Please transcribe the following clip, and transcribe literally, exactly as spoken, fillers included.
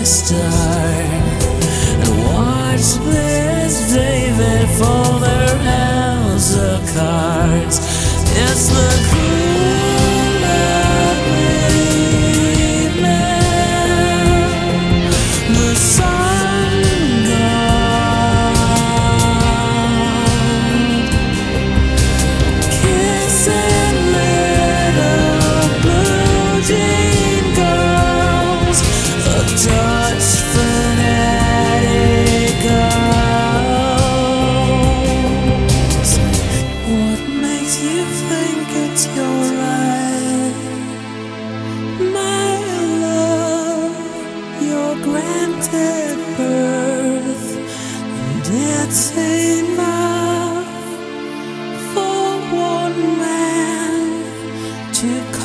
start and watch this David fold their house of cards. It's the cool of evening, the sun gone, kissing little blue jean girls, a Dutch fanatic girls. What makes you think it's your right, my love, your granted birth, and it's enough for one man to